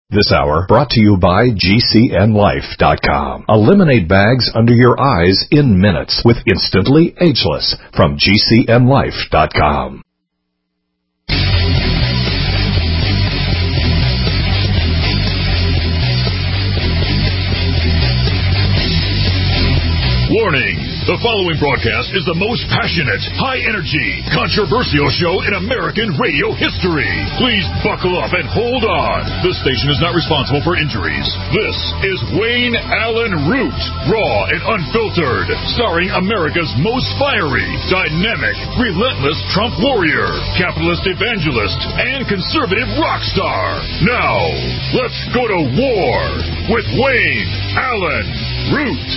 This hour brought to you by GCNLife.com. Eliminate bags under your eyes in minutes with Instantly Ageless from GCNLife.com. Warning! The following broadcast is the most passionate, high-energy, controversial show in American radio history. Please buckle up and hold on. This station is not responsible for injuries. This is Wayne Allen Root, raw and unfiltered, starring America's most fiery, dynamic, relentless Trump warrior, capitalist evangelist, and conservative rock star. Now, let's go to war with Wayne Allen Root.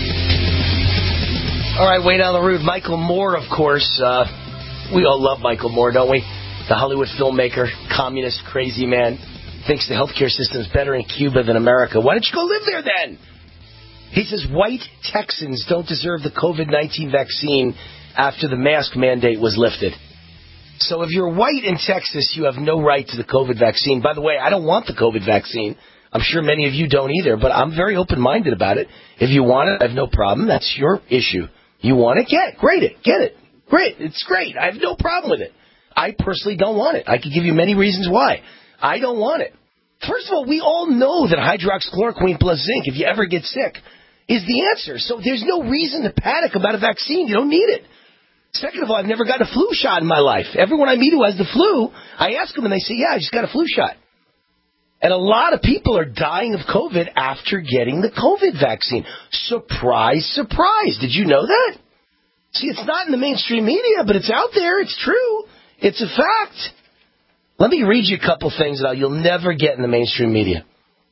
All right, Wayne Allen Root, Michael Moore, of course. We all love Michael Moore, don't we? The Hollywood filmmaker, communist, crazy man, thinks the healthcare system is better in Cuba than America. Why don't you go live there then? He says white Texans don't deserve the COVID-19 vaccine after the mask mandate was lifted. So if you're white in Texas, you have no right to the COVID vaccine. By the way, I don't want the COVID vaccine. I'm sure many of you don't either, but I'm very open-minded about it. If you want it, I have no problem. That's your issue. You want it? Get it. Get it. Great. It's great. I have no problem with it. I personally don't want it. I could give you many reasons why. I don't want it. First of all, we all know that hydroxychloroquine plus zinc, if you ever get sick, is the answer. So there's no reason to panic about a vaccine. You don't need it. Second of all, I've never gotten a flu shot in my life. Everyone I meet who has the flu, I ask them and they say, yeah, I just got a flu shot. And a lot of people are dying of COVID after getting the COVID vaccine. Surprise, surprise. Did you know that? See, it's not in the mainstream media, but it's out there. It's true. It's a fact. Let me read you a couple things that you'll never get in the mainstream media.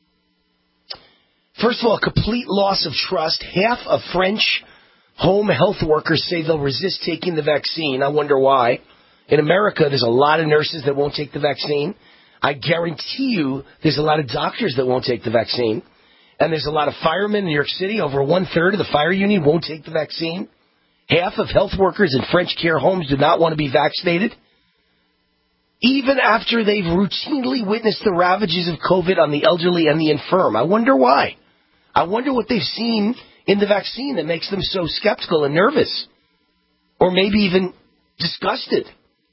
First of all, a complete loss of trust. Half of French home health workers say they'll resist taking the vaccine. I wonder why. In America, there's a lot of nurses that won't take the vaccine. I guarantee you there's a lot of doctors that won't take the vaccine. And there's a lot of firemen in New York City. Over 1/3 of the fire union won't take the vaccine. Half of health workers in French care homes do not want to be vaccinated, even after they've routinely witnessed the ravages of COVID on the elderly and the infirm. I wonder why. I wonder what they've seen in the vaccine that makes them so skeptical and nervous, or maybe even disgusted.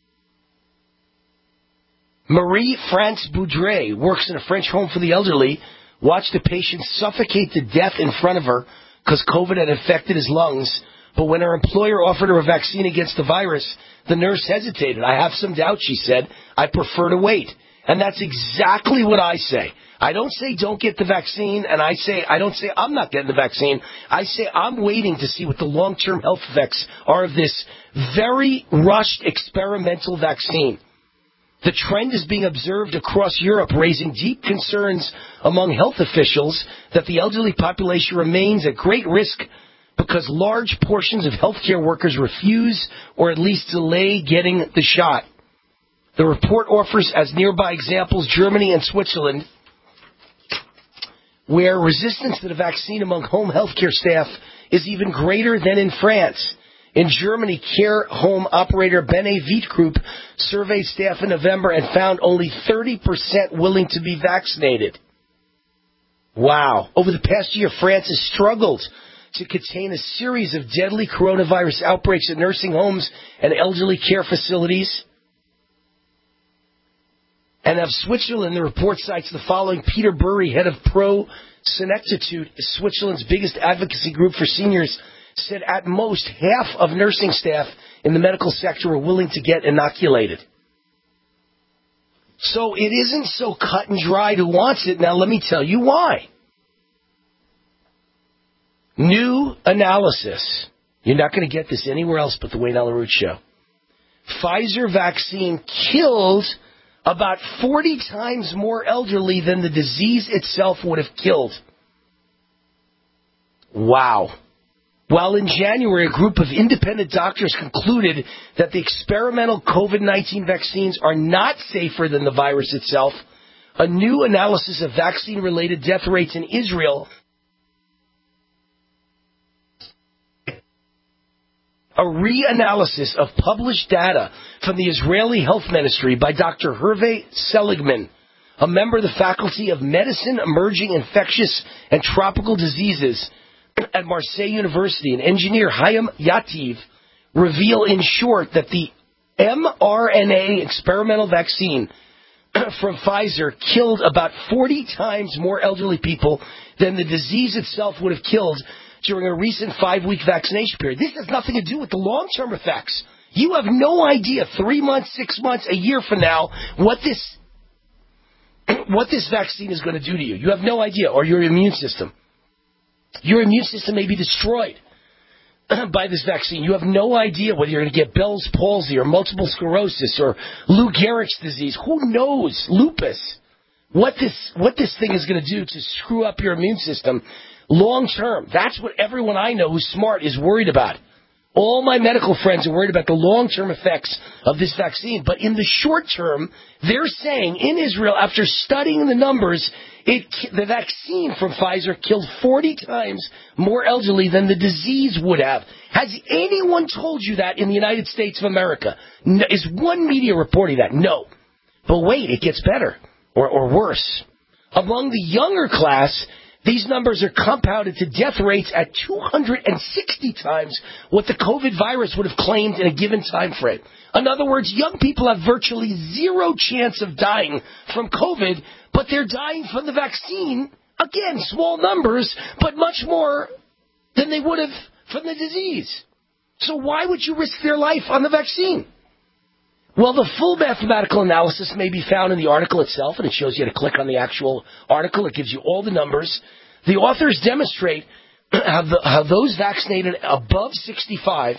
Marie-France Boudret works in a French home for the elderly, watched a patient suffocate to death in front of her because COVID had infected his lungs. But when her employer offered her a vaccine against the virus, the nurse hesitated. I have some doubt, she said. I prefer to wait. And that's exactly what I say. I don't say don't get the vaccine, and I don't say I'm not getting the vaccine. I say I'm waiting to see what the long-term health effects are of this very rushed experimental vaccine. The trend is being observed across Europe, raising deep concerns among health officials that the elderly population remains at great risk because large portions of healthcare workers refuse or at least delay getting the shot. The report offers as nearby examples Germany and Switzerland, where resistance to the vaccine among home healthcare staff is even greater than in France. In Germany, care home operator Benevit Group surveyed staff in November and found only 30% willing to be vaccinated. Wow. Over the past year, France has struggled to contain a series of deadly coronavirus outbreaks at nursing homes and elderly care facilities. And of Switzerland, the report cites the following. Peter Burry, head of Pro-Senectitude, Switzerland's biggest advocacy group for seniors, said at most half of nursing staff in the medical sector are willing to get inoculated. So it isn't so cut and dried who wants it. Now let me tell you why. New analysis. You're not going to get this anywhere else but the Wayne Allen Root Show. Pfizer vaccine killed about 40 times more elderly than the disease itself would have killed. Wow. While in January, a group of independent doctors concluded that the experimental COVID-19 vaccines are not safer than the virus itself, a new analysis of vaccine-related death rates in Israel, a reanalysis of published data from the Israeli Health Ministry by Dr. Hervé Seligman a member of the Faculty of Medicine, Emerging Infectious and Tropical Diseases at Marseille University, and engineer Hayam Yativ, reveal in short that the mRNA experimental vaccine from Pfizer killed about 40 times more elderly people than the disease itself would have killed during a recent 5-week vaccination period. This has nothing to do with the long-term effects. You have no idea 3 months, 6 months, a year from now what this vaccine is going to do to you. You have no idea, or your immune system. Your immune system may be destroyed by this vaccine. You have no idea whether you're going to get Bell's palsy or multiple sclerosis or Lou Gehrig's disease. Who knows? Lupus. What this thing is going to do to screw up your immune system long term. That's what everyone I know who's smart is worried about. All my medical friends are worried about the long-term effects of this vaccine. But in the short term, they're saying in Israel, after studying the numbers, the vaccine from Pfizer killed 40 times more elderly than the disease would have. Has anyone told you that in the United States of America? No, is one media reporting that? No. But wait, it gets better or worse. Among the younger class, these numbers are compounded to death rates at 260 times what the COVID virus would have claimed in a given time frame. In other words, young people have virtually zero chance of dying from COVID, but they're dying from the vaccine. Again, small numbers, but much more than they would have from the disease. So why would you risk their life on the vaccine? Well, the full mathematical analysis may be found in the article itself, and it shows you how to click on the actual article. It gives you all the numbers. The authors demonstrate how those vaccinated above 65,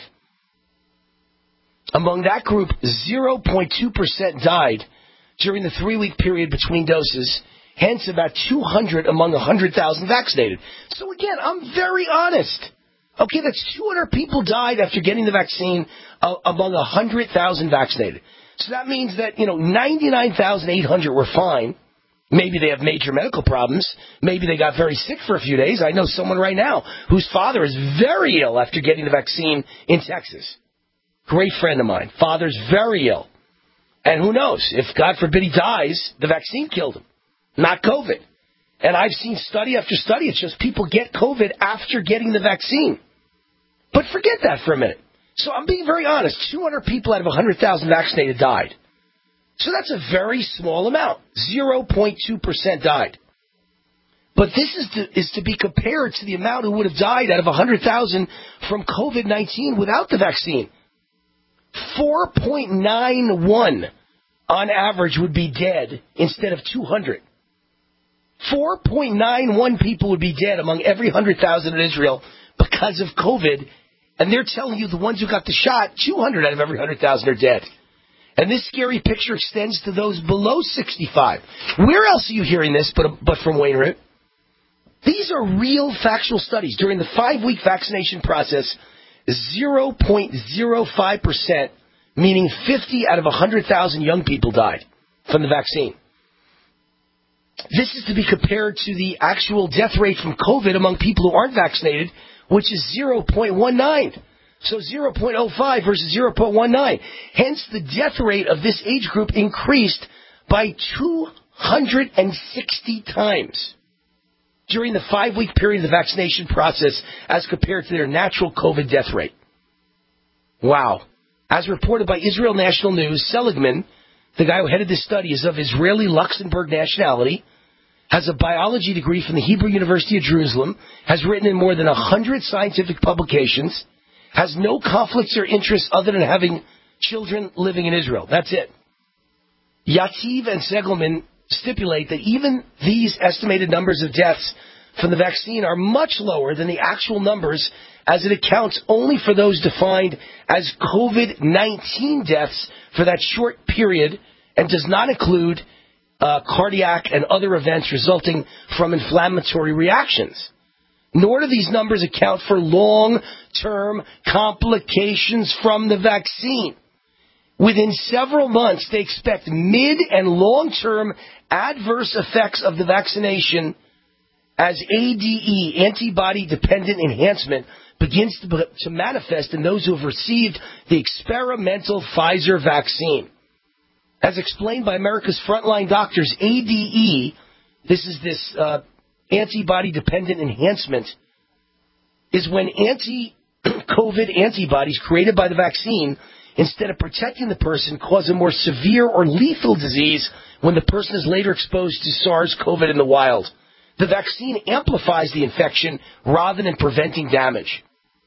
among that group, 0.2% died during the 3-week period between doses, hence about 200 among 100,000 vaccinated. So again, I'm very honest. Okay, that's 200 people died after getting the vaccine among 100,000 vaccinated. So that means that, 99,800 were fine. Maybe they have major medical problems. Maybe they got very sick for a few days. I know someone right now whose father is very ill after getting the vaccine in Texas. Great friend of mine. Father's very ill. And who knows? If, God forbid, he dies, the vaccine killed him, not COVID. And I've seen study after study. It's just people get COVID after getting the vaccine. But forget that for a minute. So I'm being very honest. 200 people out of 100,000 vaccinated died. So that's a very small amount. 0.2% died. But this is to be compared to the amount who would have died out of 100,000 from COVID-19 without the vaccine. 4.91 on average would be dead instead of 200. 4.91 people would be dead among every 100,000 in Israel because of COVID. And they're telling you the ones who got the shot, 200 out of every 100,000 are dead. And this scary picture extends to those below 65. Where else are you hearing this but from Wayne Root? These are real factual studies. During the 5-week vaccination process, 0.05%, meaning 50 out of 100,000 young people died from the vaccine. This is to be compared to the actual death rate from COVID among people who aren't vaccinated, which is 0.19. So 0.05 versus 0.19. Hence, the death rate of this age group increased by 260 times during the 5-week period of the vaccination process as compared to their natural COVID death rate. Wow. As reported by Israel National News, Seligman, the guy who headed this study, is of Israeli Luxembourg nationality, has a biology degree from the Hebrew University of Jerusalem, has written in more than 100 scientific publications, has no conflicts or interests other than having children living in Israel. That's it. Yativ and Seligman stipulate that even these estimated numbers of deaths from the vaccine are much lower than the actual numbers, as it accounts only for those defined as COVID-19 deaths for that short period and does not include cardiac and other events resulting from inflammatory reactions. Nor do these numbers account for long-term complications from the vaccine. Within several months, they expect mid- and long-term adverse effects of the vaccination as ADE, antibody-dependent enhancement, begins to manifest in those who have received the experimental Pfizer vaccine. As explained by America's Frontline Doctors, ADE, this antibody-dependent enhancement, is when anti-COVID antibodies created by the vaccine, instead of protecting the person, cause a more severe or lethal disease when the person is later exposed to SARS-CoV in the wild. The vaccine amplifies the infection rather than preventing damage.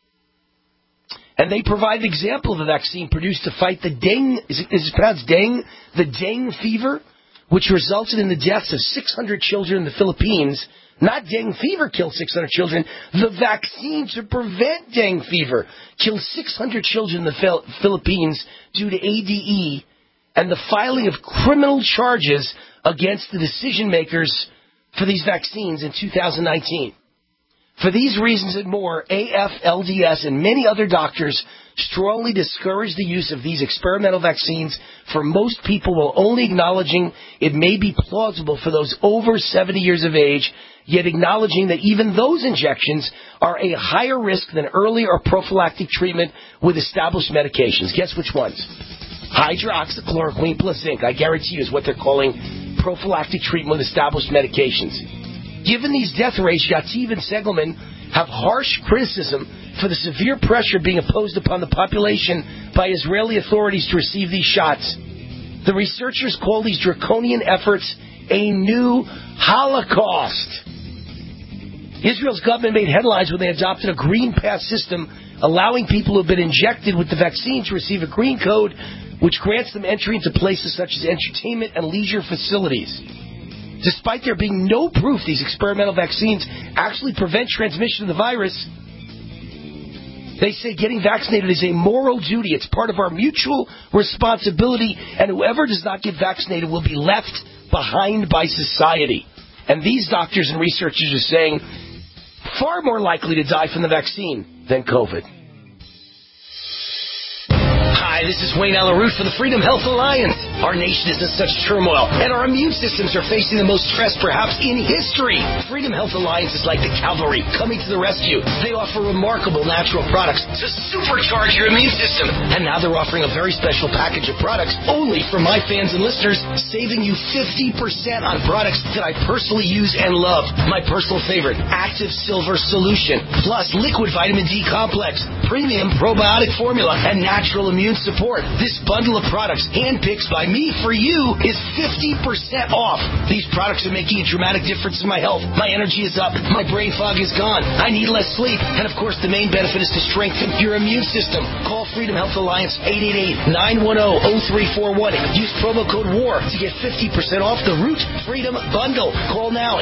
And they provide an example of the vaccine produced to fight the dengue, is it pronounced dengue? The dengue fever, which resulted in the deaths of 600 children in the Philippines. Not dengue fever killed 600 children. The vaccine to prevent dengue fever killed 600 children in the Philippines due to ADE and the filing of criminal charges against the decision makers for these vaccines in 2019. For these reasons and more, AFLDS and many other doctors strongly discourage the use of these experimental vaccines for most people, while only acknowledging it may be plausible for those over 70 years of age, yet acknowledging that even those injections are a higher risk than early or prophylactic treatment with established medications. Guess which ones? Hydroxychloroquine plus zinc, I guarantee you, is what they're calling prophylactic treatment with established medications. Given these death rates, Yativ and Segelman have harsh criticism for the severe pressure being imposed upon the population by Israeli authorities to receive these shots. The researchers call these draconian efforts a new Holocaust. Israel's government made headlines when they adopted a green pass system, allowing people who have been injected with the vaccine to receive a green code, which grants them entry into places such as entertainment and leisure facilities. Despite there being no proof these experimental vaccines actually prevent transmission of the virus, they say getting vaccinated is a moral duty. It's part of our mutual responsibility, and whoever does not get vaccinated will be left behind by society. And these doctors and researchers are saying far more likely to die from the vaccine than COVID. Hi, this is Wayne Alaroot for the Freedom Health Alliance. Our nation is in such turmoil, and our immune systems are facing the most stress perhaps in history. Freedom Health Alliance is like the cavalry coming to the rescue. They offer remarkable natural products to supercharge your immune system. And now they're offering a very special package of products only for my fans and listeners, saving you 50% on products that I personally use and love. My personal favorite, Active Silver Solution, plus Liquid Vitamin D Complex, Premium Probiotic Formula, and Natural Immune Support. This bundle of products, handpicked by me for you, is 50% off. These products are making a dramatic difference in my health. My energy is up. My brain fog is gone. I need less sleep. And of course, the main benefit is to strengthen your immune system. Call Freedom Health Alliance 888-910-0341. Use promo code WAR to get 50% off the Root Freedom Bundle. Call now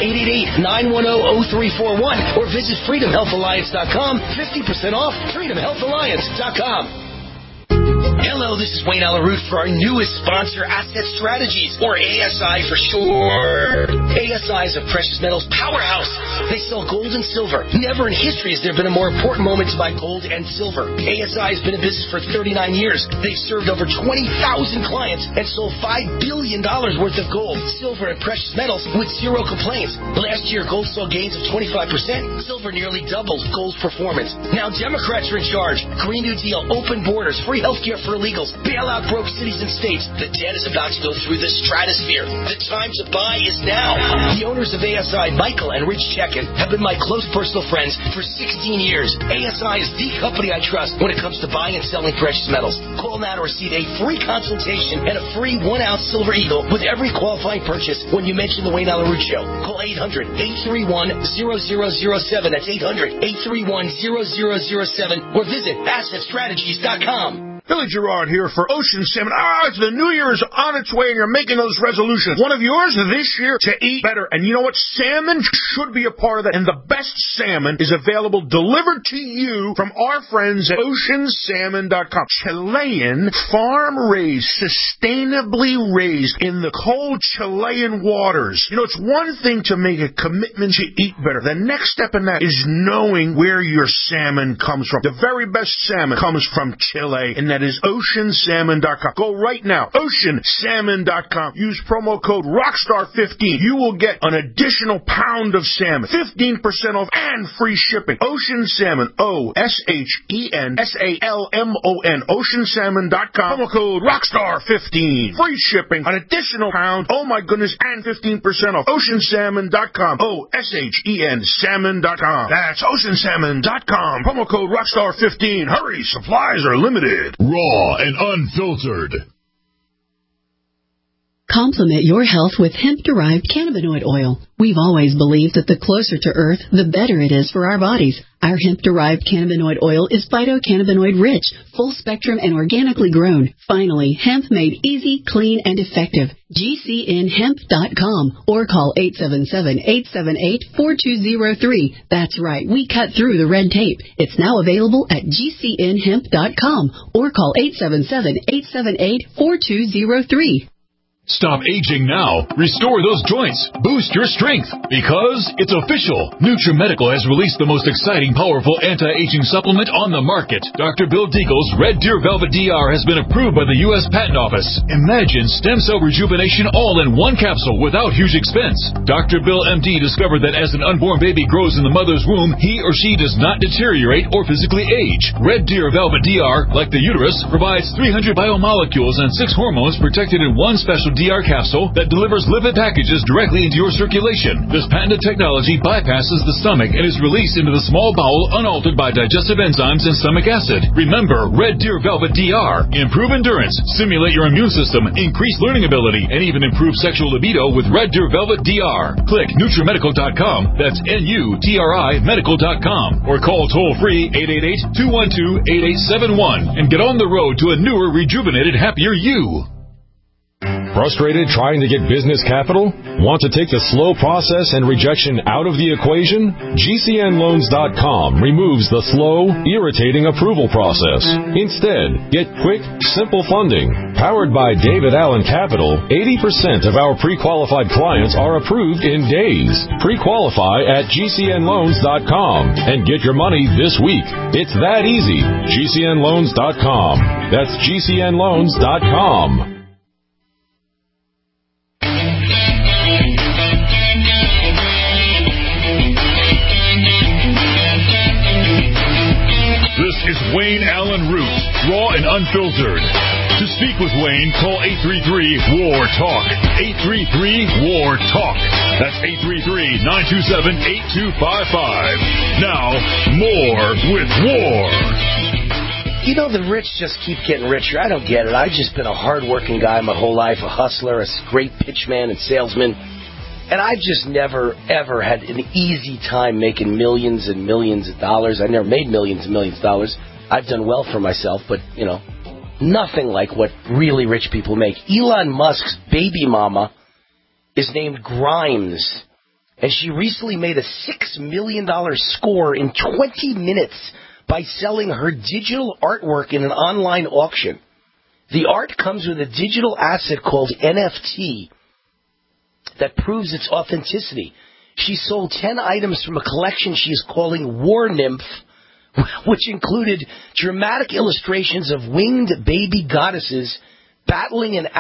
888-910-0341 or visit freedomhealthalliance.com. 50% off freedomhealthalliance.com. Hello, this is Wayne Alaroot for our newest sponsor, Asset Strategies, or ASI for short. ASI is a precious metals powerhouse. They sell gold and silver. Never in history has there been a more important moment to buy gold and silver. ASI has been in business for 39 years. They've served over 20,000 clients and sold $5 billion worth of gold, silver, and precious metals with zero complaints. Last year, gold saw gains of 25%. Silver nearly doubled gold's performance. Now Democrats are in charge. Green New Deal, open borders, free healthcare for illegals, bailout broke cities and states. The debt is about to go through the stratosphere. The time to buy is now. The owners of ASI, Michael and Rich Checkin, have been my close personal friends for 16 years. ASI is the company I trust when it comes to buying and selling precious metals. Call now to receive a free consultation and a free 1-ounce Silver Eagle with every qualifying purchase when you mention the Wayne Alaroot Show. Call 800-831-0007. That's 800-831-0007 or visit AssetStrategies.com. Billy Gerard here for Ocean Salmon. It's the New Year is on its way and you're making those resolutions. One of yours this year to eat better. And you know what? Salmon should be a part of that. And the best salmon is available delivered to you from our friends at oceansalmon.com. Chilean, farm-raised, sustainably raised in the cold Chilean waters. You know, it's one thing to make a commitment to eat better. The next step in that is knowing where your salmon comes from. The very best salmon comes from Chile, and that That is oceansalmon.com. Go right now. Oceansalmon.com. Use promo code ROCKSTAR15. You will get an additional pound of salmon, 15% off, and free shipping. Ocean Salmon, OSHENSALMON, oceansalmon.com. Promo code ROCKSTAR15. Free shipping, an additional pound, oh my goodness, and 15% off. Oceansalmon.com. OSHEN salmon.com. That's oceansalmon.com. Promo code ROCKSTAR15. Hurry, supplies are limited. Raw and unfiltered. Complement your health with hemp-derived cannabinoid oil. We've always believed that the closer to Earth, the better it is for our bodies. Our hemp-derived cannabinoid oil is phytocannabinoid-rich, full-spectrum, and organically grown. Finally, hemp made easy, clean, and effective. GCNhemp.com or call 877-878-4203. That's right, we cut through the red tape. It's now available at GCNhemp.com or call 877-878-4203. Stop aging now. Restore those joints. Boost your strength. Because it's official. NutriMedical has released the most exciting, powerful anti-aging supplement on the market. Dr. Bill Deagle's Red Deer Velvet DR has been approved by the U.S. Patent Office. Imagine stem cell rejuvenation all in one capsule without huge expense. Dr. Bill MD discovered that as an unborn baby grows in the mother's womb, he or she does not deteriorate or physically age. Red Deer Velvet DR, like the uterus, provides 300 biomolecules and 6 hormones protected in one special DR capsule that delivers lipid packages directly into your circulation. This patented technology bypasses the stomach and is released into the small bowel unaltered by digestive enzymes and stomach acid. Remember, Red Deer Velvet DR. Improve endurance, stimulate your immune system, increase learning ability, and even improve sexual libido with Red Deer Velvet DR. Click NutriMedical.com. That's NUTRI Medical.com. Or call toll-free 888-212-8871 and get on the road to a newer, rejuvenated, happier you. Frustrated trying to get business capital? Want to take the slow process and rejection out of the equation? GCNloans.com removes the slow, irritating approval process. Instead, get quick, simple funding. Powered by David Allen Capital, 80% of our pre-qualified clients are approved in days. Pre-qualify at GCNloans.com and get your money this week. It's that easy. GCNloans.com. That's GCNloans.com. This is Wayne Allen Root, raw and unfiltered. To speak with Wayne, call 833-WAR-TALK. 833-WAR-TALK. That's 833-927-8255. Now, more with War. You know, the rich just keep getting richer. I don't get it. I've just been a hard-working guy my whole life, a hustler, a great pitchman and salesman. And I've just never, ever had an easy time making millions and millions of dollars. I never made millions and millions of dollars. I've done well for myself, but, you know, nothing like what really rich people make. Elon Musk's baby mama is named Grimes, and she recently made a $6 million score in 20 minutes by selling her digital artwork in an online auction. The art comes with a digital asset called NFT that proves its authenticity. She sold 10 items from a collection she is calling War Nymph, which included dramatic illustrations of winged baby goddesses battling in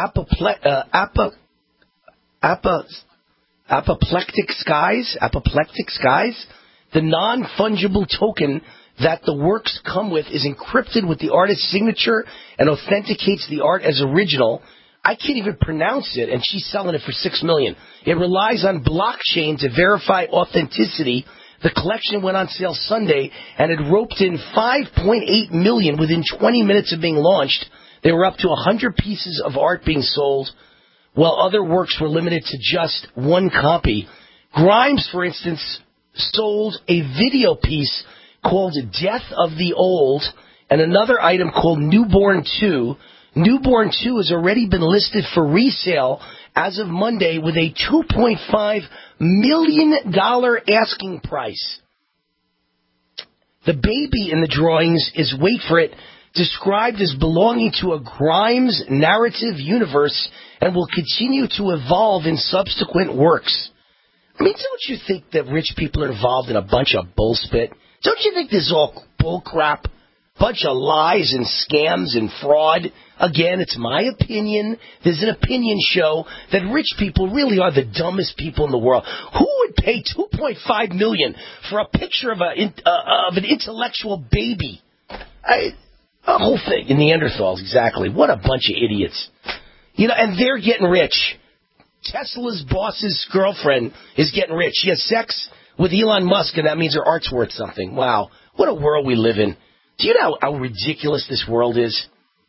apoplectic skies. The non-fungible token that the works come with is encrypted with the artist's signature and authenticates the art as original. I can't even pronounce it, and she's selling it for $6 million. It relies on blockchain to verify authenticity. The collection went on sale Sunday, and it roped in $5.8 million within 20 minutes of being launched. There were up to 100 pieces of art being sold, while other works were limited to just one copy. Grimes, for instance, sold a video piece called Death of the Old and another item called Newborn 2. Newborn 2 has already been listed for resale as of Monday with a $2.5 million asking price. The baby in the drawings is, wait for it, described as belonging to a Grimes narrative universe and will continue to evolve in subsequent works. I mean, don't you think that rich people are involved in a bunch of bullspit? Don't you think this is all bull crap? bunch of lies and scams and fraud. Again, it's my opinion. There's an opinion show that rich people really are the dumbest people in the world. Who would pay $2.5 million for a picture of an intellectual baby? A whole thing. Neanderthals, exactly. What a bunch of idiots. And they're getting rich. Tesla's boss's girlfriend is getting rich. She has sex with Elon Musk, and that means her art's worth something. Wow. What a world we live in. Do you know how ridiculous this world is?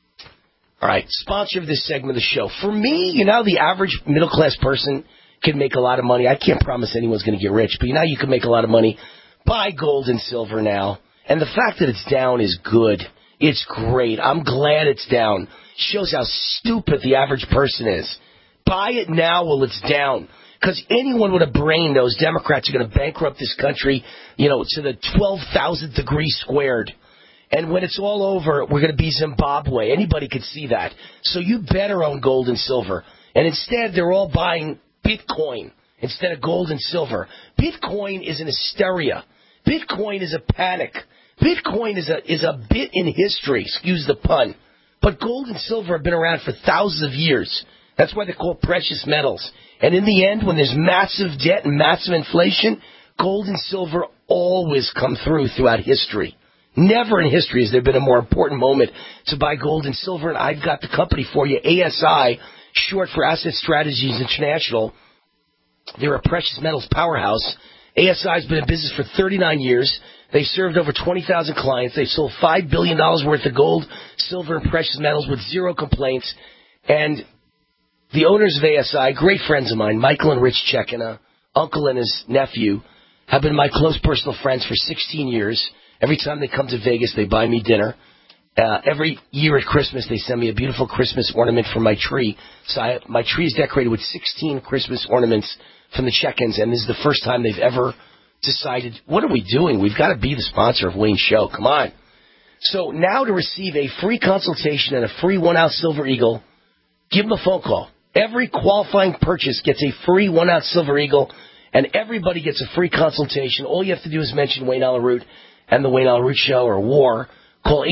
All right, sponsor of this segment of the show. For me, the average middle-class person can make a lot of money. I can't promise anyone's going to get rich, but you can make a lot of money. Buy gold and silver now. And the fact that it's down is good. It's great. I'm glad it's down. Shows how stupid the average person is. Buy it now while it's down. Because anyone with a brain knows Democrats are going to bankrupt this country, to the 12,000th degree squared. And when it's all over, we're going to be Zimbabwe. Anybody could see that. So you better own gold and silver. And instead, they're all buying Bitcoin instead of gold and silver. Bitcoin is an hysteria. Bitcoin is a panic. Bitcoin is a bit in history, excuse the pun. But gold and silver have been around for thousands of years. That's why they're called precious metals. And in the end, when there's massive debt and massive inflation, gold and silver always come throughout history. Never in history has there been a more important moment to buy gold and silver, and I've got the company for you, ASI, short for Asset Strategies International. They're a precious metals powerhouse. ASI has been in business for 39 years. They've served over 20,000 clients. They've sold $5 billion worth of gold, silver, and precious metals with zero complaints. And the owners of ASI, great friends of mine, Michael and Rich Chekina, uncle and his nephew, have been my close personal friends for 16 years. Every time they come to Vegas, they buy me dinner. Every year at Christmas, they send me a beautiful Christmas ornament for my tree. So my tree is decorated with 16 Christmas ornaments from the Check-ins, and this is the first time they've ever decided, what are we doing? We've got to be the sponsor of Wayne's show. Come on. So now to receive a free consultation and a free 1-ounce Silver Eagle, give them a phone call. Every qualifying purchase gets a free 1-ounce Silver Eagle, and everybody gets a free consultation. All you have to do is mention Wayne Allyn Root and the Wayne Allyn Root Show or WAR. Call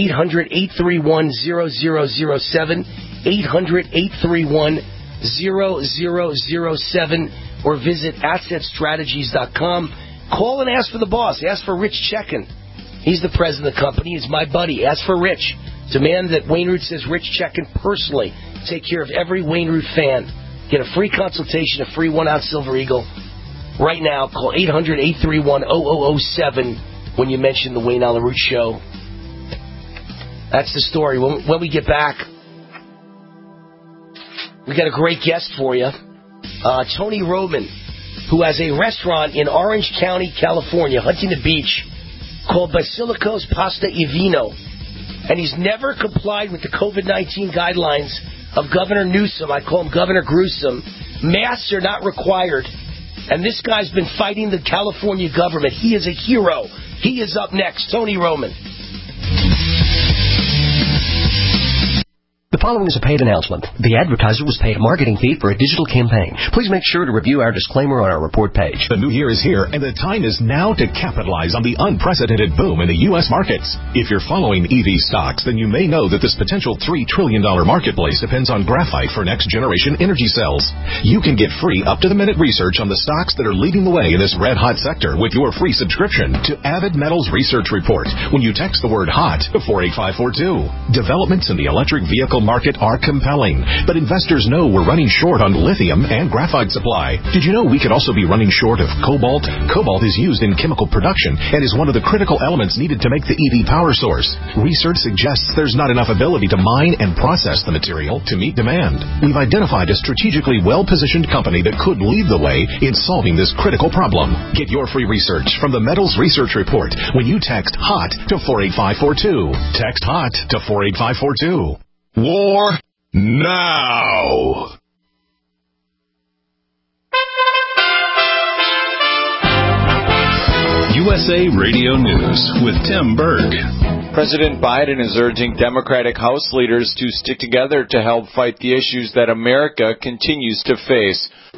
800-831-0007, 800-831-0007, or visit AssetStrategies.com. Call and ask for the boss. Ask for Rich Checkin. He's the president of the company. He's my buddy. Ask for Rich. Demand that Wayne Root says Rich Checkin personally. Take care of every Wayne Root fan. Get a free consultation, a free 1-ounce Silver Eagle. Right now, call 800-831-0007 when you mention the Wayne Allyn Root Show. That's the story. When we get back, we got a great guest for you. Tony Roman, who has a restaurant in Orange County, California, Huntington Beach, called Basilico's Pasta e Vino. And he's never complied with the COVID-19 guidelines of Governor Newsom. I call him Governor Gruesome. Masks are not required. And this guy's been fighting the California government. He is a hero. He is up next. Tony Roman. The following is a paid announcement. The advertiser was paid a marketing fee for a digital campaign. Please make sure to review our disclaimer on our report page. The new year is here, and the time is now to capitalize on the unprecedented boom in the U.S. markets. If you're following EV stocks, then you may know that this potential $3 trillion marketplace depends on graphite for next-generation energy cells. You can get free up-to-the-minute research on the stocks that are leading the way in this red-hot sector with your free subscription to Avid Metals Research Report when you text the word HOT to 48542. Developments in the electric vehicle market are compelling, but investors know we're running short on lithium and graphite supply. Did you know we could also be running short of cobalt? Cobalt is used in chemical production and is one of the critical elements needed to make the EV power source. Research suggests there's not enough ability to mine and process the material to meet demand. We've identified a strategically well-positioned company that could lead the way in solving this critical problem. Get your free research from the Metals Research Report when you text HOT to 48542. Text HOT to 48542. War now. USA Radio News with Tim Berg. President Biden is urging Democratic House leaders to stick together to help fight the issues that America continues to face.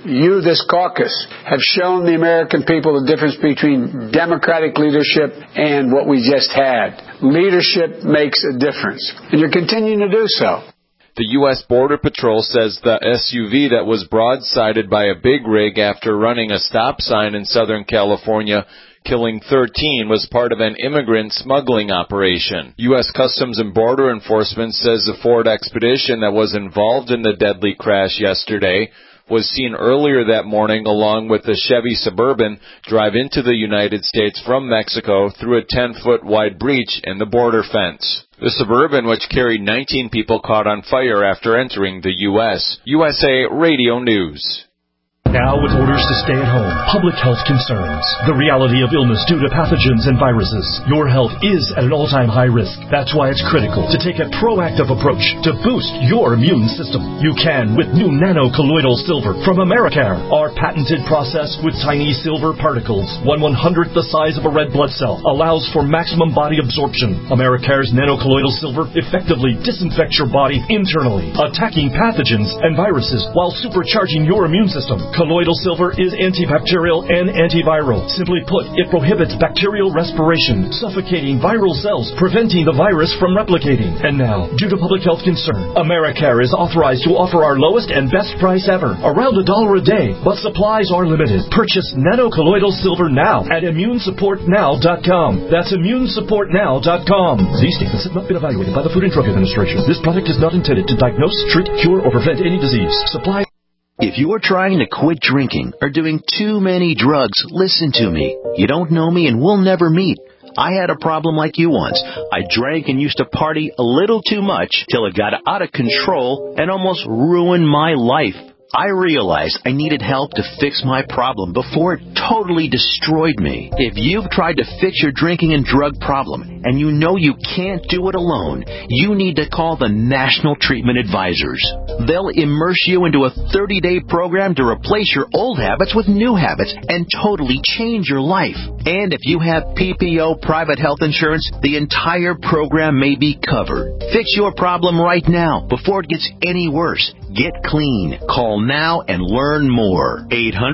You, this caucus, have shown the American people the difference between Democratic leadership and what we just had. Leadership makes a difference, and you're continuing to do so. The U.S. Border Patrol says the SUV that was broadsided by a big rig after running a stop sign in Southern California, killing 13, was part of an immigrant smuggling operation. U.S. Customs and Border Enforcement says the Ford Expedition that was involved in the deadly crash yesterday was seen earlier that morning along with the Chevy Suburban drive into the United States from Mexico through a 10-foot wide breach in the border fence. The Suburban, which carried 19 people, caught on fire after entering the U.S. USA Radio News. Now, with orders to stay at home, public health concerns, the reality of illness due to pathogens and viruses, your health is at an all-time high risk. That's why it's critical to take a proactive approach to boost your immune system. You can with new nano-colloidal silver from Americare. Our patented process with tiny silver particles, 1/100th the size of a red blood cell, allows for maximum body absorption. Americare's nano-colloidal silver effectively disinfects your body internally, attacking pathogens and viruses while supercharging your immune system. Colloidal silver is antibacterial and antiviral. Simply put, it prohibits bacterial respiration, suffocating viral cells, preventing the virus from replicating. And now, due to public health concern, Americare is authorized to offer our lowest and best price ever, around $1 a day, but supplies are limited. Purchase nano-colloidal silver now at immunesupportnow.com. That's immunesupportnow.com. These statements have not been evaluated by the Food and Drug Administration. This product is not intended to diagnose, treat, cure, or prevent any disease. Supply. If you are trying to quit drinking or doing too many drugs, listen to me. You don't know me and we'll never meet. I had a problem like you once. I drank and used to party a little too much till it got out of control and almost ruined my life. I realized I needed help to fix my problem before it totally destroyed me. If you've tried to fix your drinking and drug problem and you know you can't do it alone, you need to call the National Treatment Advisors. They'll immerse you into a 30-day program to replace your old habits with new habits and totally change your life. And if you have PPO private health insurance, the entire program may be covered. Fix your problem right now before it gets any worse. Get clean. Call now and learn more.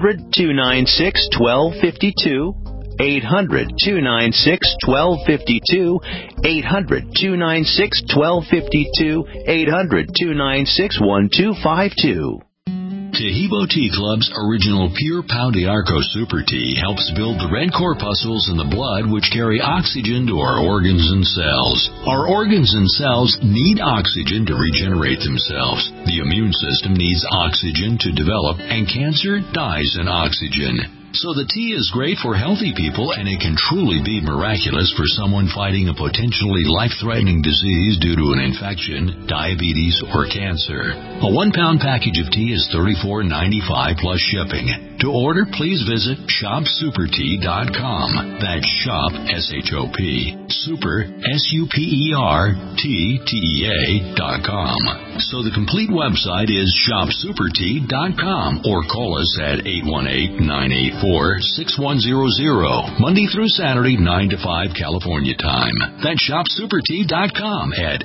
800-296-1252. 800-296-1252. 800-296-1252. 800-296-1252. Tahibo Tea Club's original Pure Pau d'Arco Super Tea helps build the red corpuscles in the blood which carry oxygen to our organs and cells. Our organs and cells need oxygen to regenerate themselves. The immune system needs oxygen to develop, and cancer dies in oxygen. So the tea is great for healthy people, and it can truly be miraculous for someone fighting a potentially life-threatening disease due to an infection, diabetes, or cancer. A 1-pound package of tea is $34.95 plus shipping. To order, please visit shopsupertea.com. That's shop, S-H-O-P, super, S-U-P-E-R-T-T-E-A.com. So the complete website is shopsupertea.com, or call us at 818-984-6100, Monday through Saturday, 9 to 5 California time. That's shopsupertea.com at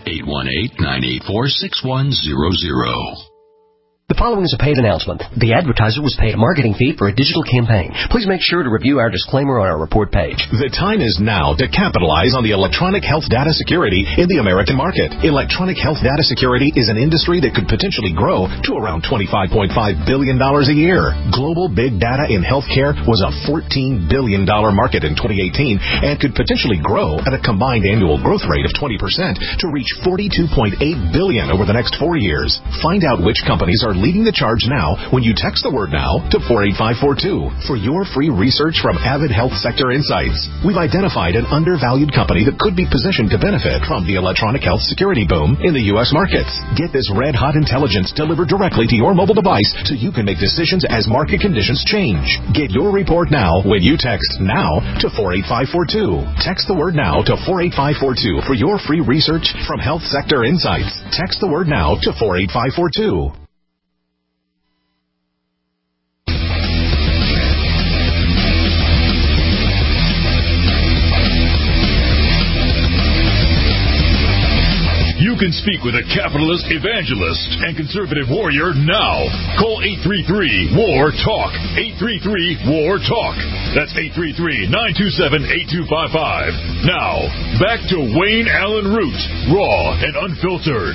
818-984-6100. The following is a paid announcement. The advertiser was paid a marketing fee for a digital campaign. Please make sure to review our disclaimer on our report page. The time is now to capitalize on the electronic health data security in the American market. Electronic health data security is an industry that could potentially grow to around $25.5 billion a year. Global big data in healthcare was a $14 billion market in 2018 and could potentially grow at a combined annual growth rate of 20% to reach $42.8 billion over the next 4 years. Find out which companies are leading the charge now when you text the word NOW to 48542 for your free research from Avid Health Sector Insights. We've identified an undervalued company that could be positioned to benefit from the electronic health security boom in the U.S. markets. Get this red-hot intelligence delivered directly to your mobile device so you can make decisions as market conditions change. Get your report now when you text NOW to 48542. Text the word NOW to 48542 for your free research from Health Sector Insights. Text the word NOW to 48542. You can speak with a capitalist evangelist and conservative warrior now. Call 833-WAR-TALK. 833-WAR-TALK. That's 833-927-8255. Now, back to Wayne Allen Root, raw and unfiltered.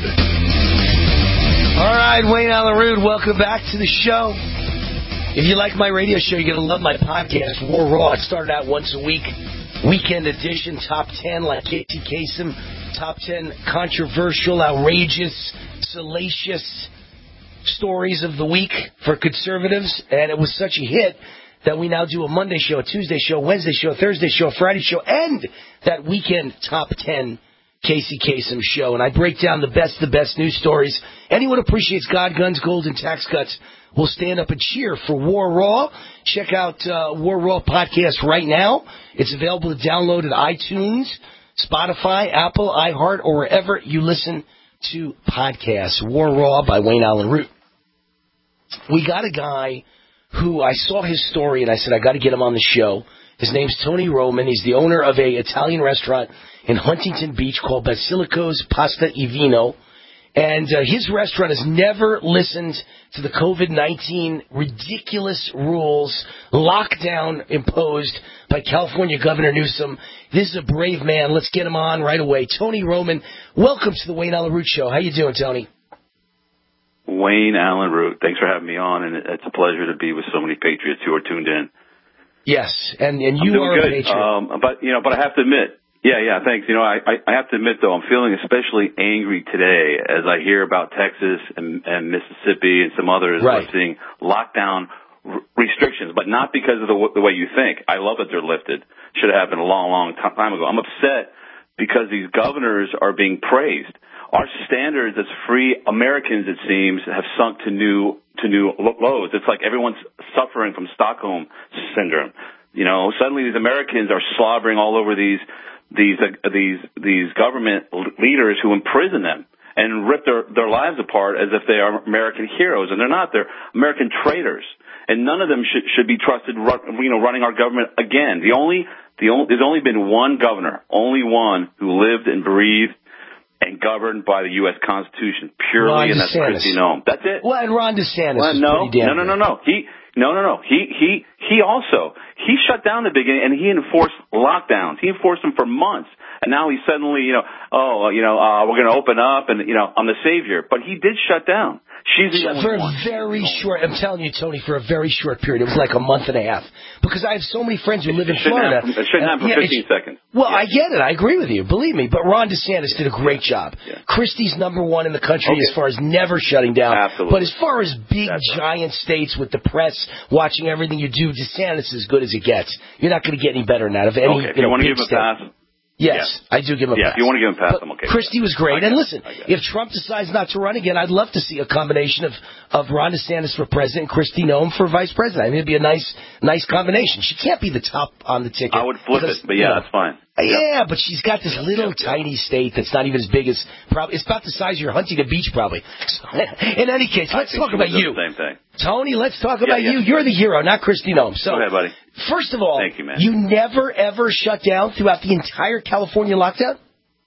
All right, Wayne Allen Root, welcome back to the show. If you like my radio show, you're going to love my podcast, War Raw. It started out once a week. Weekend edition, top 10, like Casey Kasem. Top 10 controversial, outrageous, salacious stories of the week for conservatives. And it was such a hit that we now do a Monday show, a Tuesday show, Wednesday show, Thursday show, Friday show, and that weekend top 10 Casey Kasem show. And I break down the best news stories. Anyone who appreciates God, guns, gold, and tax cuts will stand up and cheer for War Raw. Check out War Raw podcast right now. It's available to download at iTunes, Spotify, Apple, iHeart, or wherever you listen to podcasts. War Raw by Wayne Allen Root. We got a guy who I saw his story and I said, I got to get him on the show. His name's Tony Roman. He's the owner of a Italian restaurant in Huntington Beach called Basilico's Pasta e Vino. And his restaurant has never listened to the COVID-19 ridiculous rules, lockdown imposed by California Governor Newsom. This is a brave man. Let's get him on right away. Tony Roman, welcome to the Wayne Allen Root Show. How you doing, Tony? Wayne Allen Root, thanks for having me on, and it's a pleasure to be with so many patriots who are tuned in. Yes, and you are good. A patriot. But I have to admit, yeah, thanks. I have to admit, though, I'm feeling especially angry today as I hear about Texas and Mississippi and some others who are seeing lockdown restrictions, but not because of the way you think. I love that they're lifted. Should have happened a long time ago. I'm upset because these governors are being praised. Our standards as free Americans, it seems, have sunk to new lows. It's like everyone's suffering from Stockholm syndrome. Suddenly these Americans are slobbering all over these government leaders who imprison them and rip their lives apart as if they are American heroes, and they're not. They're American traitors, and none of them should be trusted running our government again. There's only been one governor, only one who lived and breathed and governed by the U.S. Constitution purely, and that's Kristi Noem. That's it. Well, and Ron DeSantis is No. pretty damn He shut down the beginning, and he enforced lockdowns. He enforced them for months, and now he's suddenly, we're going to open up, and I'm the savior. But he did shut down. She's the only one. I'm telling you, Tony, for a very short period. It was like a month and a half. Because I have so many friends who live in Florida. It shouldn't happen for 15 seconds. Well, I get it. I agree with you. Believe me. But Ron DeSantis did a great job. Yeah. Christie's number one in the country as far as never shutting down. Absolutely. But as far as big, giant states with the press watching everything you do, DeSantis is as good as it gets. You're not going to get any better than that. If you want to give him a pass? Yes, I do give him a pass. If you want to give him a pass, I'm okay. Christie was great. And listen, if Trump decides not to run again, I'd love to see a combination of Ron DeSantis for president and Kristi Noem for vice president. I mean, it'd be a nice combination. She can't be the top on the ticket. I would flip it, but that's fine. Yeah, but she's got this little tiny state that's not even as big as it's about the size of your Huntington Beach, probably. So, in any case, let's talk about you. Same thing. Tony, let's talk about you. You're the hero, not Kristi Noem. So, go ahead, buddy. First of all, thank you, man. You never, ever shut down throughout the entire California lockdown?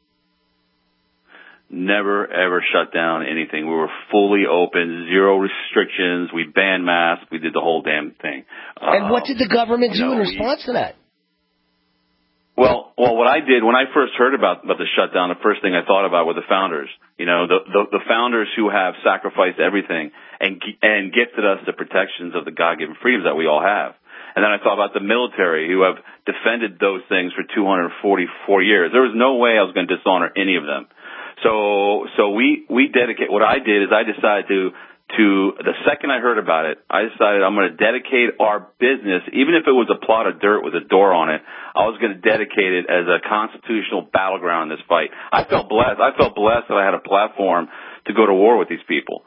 Never, ever shut down anything. We were fully open, zero restrictions. We banned masks. We did the whole damn thing. And what did the government do in response to that? Well, what I did when I first heard about the shutdown, the first thing I thought about were the founders. The founders who have sacrificed everything and gifted us the protections of the God-given freedoms that we all have. And then I thought about the military who have defended those things for 244 years. There was no way I was going to dishonor any of them. So we dedicate. What I did is I decided to the second I heard about it, I decided I'm going to dedicate our business, even if it was a plot of dirt with a door on it, I was going to dedicate it as a constitutional battleground in this fight. I felt blessed. I felt blessed that I had a platform to go to war with these people.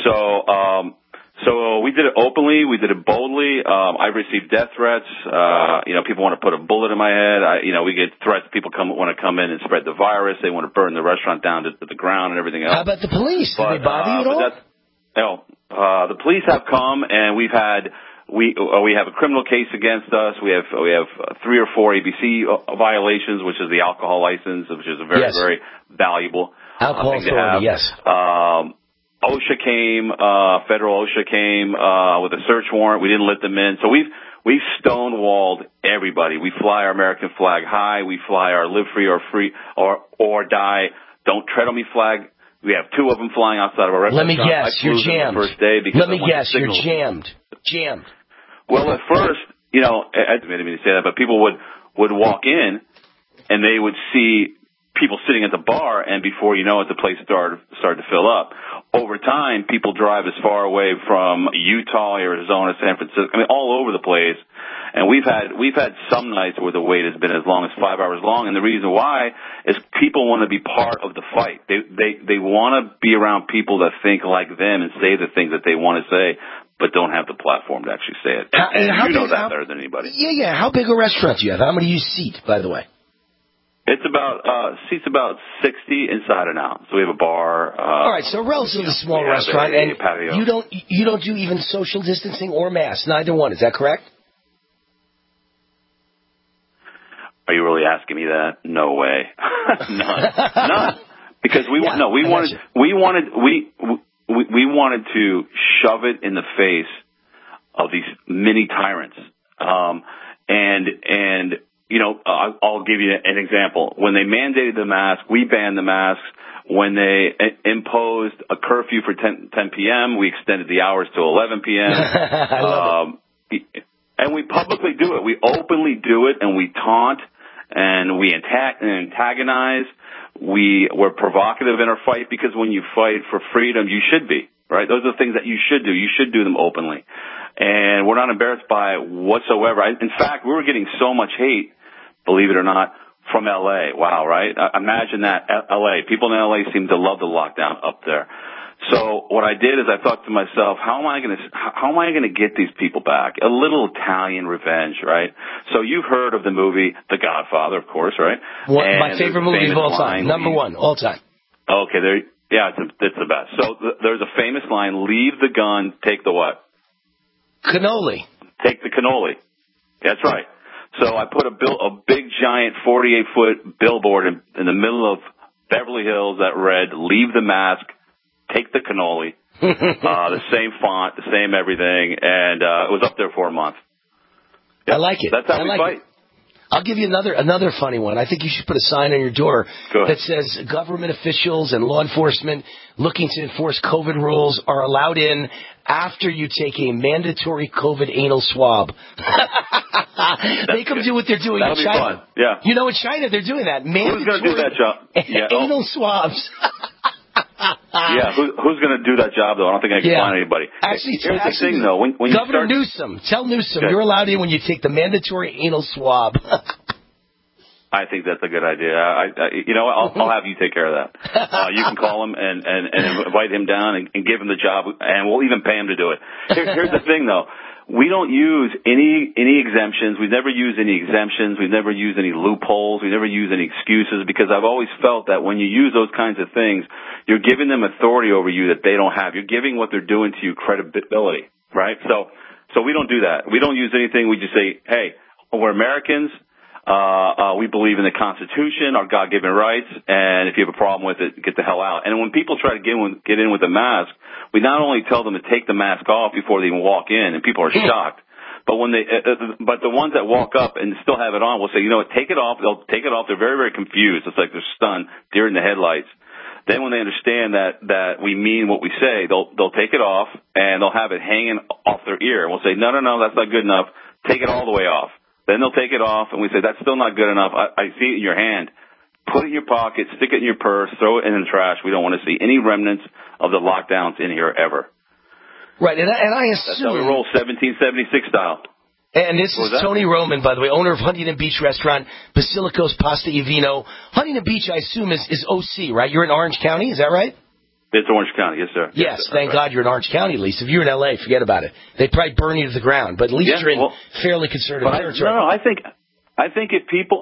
So we did it openly. We did it boldly. I've received death threats. People want to put a bullet in my head. We get threats. People want to come in and spread the virus. They want to burn the restaurant down to the ground and everything else. How about the police? Did they bother you at all? The police have come, and we have a criminal case against us. We have 3 or 4 ABC violations, which is the alcohol license, which is very valuable. Alcohol authority, yes. OSHA came, federal OSHA came with a search warrant. We didn't let them in. So we've stonewalled everybody. We fly our American flag high. We fly our live free or die, don't tread on me flag. We have 2 of them flying outside of our restaurant. Let me guess, you're jammed. First day because Let me guess, you're jammed. Jammed. Well, at first, I didn't mean to say that, but people would walk in and they would see people sitting at the bar, and before you know it, the place started to fill up. Over time, people drive as far away from Utah, Arizona, San Francisco, all over the place. And we've had some nights where the wait has been as long as 5 hours long, and the reason why is people want to be part of the fight. They want to be around people that think like them and say the things that they want to say, but don't have the platform to actually say it. And you know that better than anybody. Yeah. How big a restaurant do you have? How many do you seat, by the way? It's seats about 60 inside and out. So we have a bar. All right, so a relatively small restaurant, and patio. You don't do even social distancing or masks, neither one. Is that correct? Are you really asking me that? No way. None. Because we wanted to shove it in the face of these mini tyrants. I'll give you an example. When they mandated the mask, we banned the masks. When they imposed a curfew for 10 p.m., we extended the hours to 11 p.m. I love it. And we publicly do it. We openly do it, and we taunt, and we antagonize. We're provocative in our fight, because when you fight for freedom, you should be, right? Those are the things that you should do. You should do them openly. And we're not embarrassed by it whatsoever. In fact, we were getting so much hate, believe it or not, from L.A. Wow, right? Imagine that, L.A. People in L.A. seem to love the lockdown up there. So what I did is I thought to myself, how am I going to get these people back? A little Italian revenge, right? So you've heard of the movie The Godfather, of course, right? My favorite movie of all time. Number one, all time. Okay, it's the best. So there's a famous line, leave the gun, take the what? Cannoli. Take the cannoli. That's right. So I put a big, giant 48-foot billboard in the middle of Beverly Hills that read, leave the mask, take the cannoli. The same font, the same everything, and it was up there for a month. Yep. I like it. That's how we fight. I'll give you another funny one. I think you should put a sign on your door that says government officials and law enforcement looking to enforce COVID rules are allowed in after you take a mandatory COVID anal swab. They come do what they're doing in China. That'll be fun. Yeah. You know, in China, they're doing that. Mandatory Who's going to do that job? Anal swabs. Yeah, who's going to do that job, though? I don't think I can find anybody. Here's the thing, though. When Governor Newsom, tell Newsom, you're allowed in when you take the mandatory anal swab. I think that's a good idea. I'll have you take care of that. You can call him and invite him down and give him the job, and we'll even pay him to do it. Here's the thing, though. We don't use any exemptions. We've never used any exemptions. We've never used any loopholes. We never use any excuses, because I've always felt that when you use those kinds of things, you're giving them authority over you that they don't have. You're giving what they're doing to you credibility, right? So we don't do that. We don't use anything. We just say, hey, we're Americans. We believe in the Constitution, our God-given rights, and if you have a problem with it, get the hell out. And when people try to get in with a mask, we not only tell them to take the mask off before they even walk in, and people are shocked, but but the ones that walk up and still have it on will say, you know what, take it off. They'll take it off. They're very, very confused. It's like they're stunned, deer in the headlights. Then when they understand that we mean what we say, they'll take it off and they'll have it hanging off their ear. And we'll say, no, that's not good enough. Take it all the way off. Then they'll take it off, and we say, that's still not good enough. I see it in your hand. Put it in your pocket, stick it in your purse, throw it in the trash. We don't want to see any remnants of the lockdowns in here ever. Right, and I assume... That's how we roll, 1776 style. And this is Tony Roman, by the way, owner of Huntington Beach Restaurant, Basilicos Pasta e Vino. Huntington Beach, I assume, is OC, right? You're in Orange County, is that right? It's Orange County, yes, sir. Yes, thank God you're in Orange County, at least. If you're in L.A., forget about it. They'd probably burn you to the ground. But at least you're in fairly conservative territory. No, I think I think if people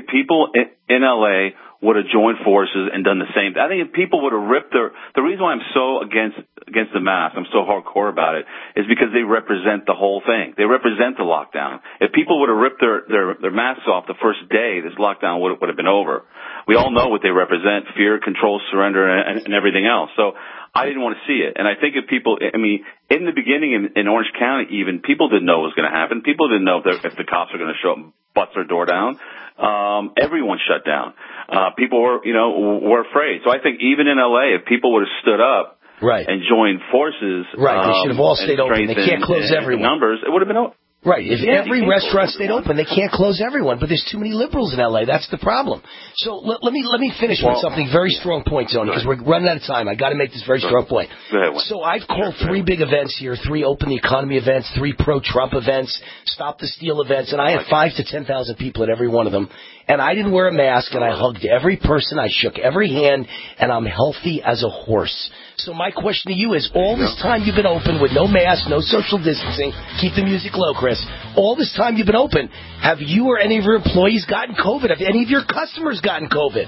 in LA would have joined forces and done the same. I think if people would have ripped the reason why I'm so against the mask, I'm so hardcore about it, is because they represent the whole thing. They represent the lockdown. If people would have ripped their masks off the first day, this lockdown would have been over. We all know what they represent: fear, control, surrender, and everything else. So I didn't want to see it. And I think if people, I mean, in the beginning in Orange County even, people didn't know what was going to happen. People didn't know if the cops were going to show up and bust their door down. Everyone shut down. People were afraid. So I think even in LA, if people would have stood up and joined forces, they should have all stayed open. They can't close everyone. Numbers, it would have been open. Right. If every restaurant stayed open, they can't close everyone. But there's too many liberals in L.A. That's the problem. So let me finish with something very strong point, Tony, because we're running out of time. I got to make this very strong point. So I've called 3 big events here, 3 Open the Economy events, 3 pro-Trump events, Stop the Steal events, and I had 5,000 to 10,000 people at every one of them. And I didn't wear a mask, and I hugged every person. I shook every hand, and I'm healthy as a horse. So my question to you is, all this time you've been open with no mask, no social distancing, keep the music low, Chris, all this time you've been open, have you or any of your employees gotten COVID? Have any of your customers gotten COVID?